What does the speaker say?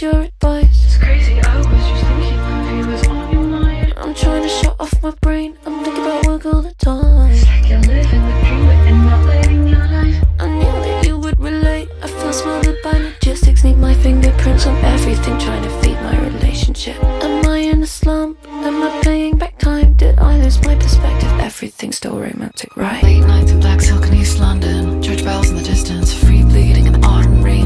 your advice. It's crazy, I was just thinking of you was on your mind. I'm trying to shut off my brain, I'm thinking about work all the time. It's like you're living the dream but you're not living your life. I knew that you would relate. I feel smothered by logistics, need my fingerprints on everything, trying to feed my relationship. Am I in a slump? Am I paying back time? Did I lose my perspective? Everything's still romantic, right? Late nights in black silk in East London, church bells in the distance, free bleeding in the autumn rain.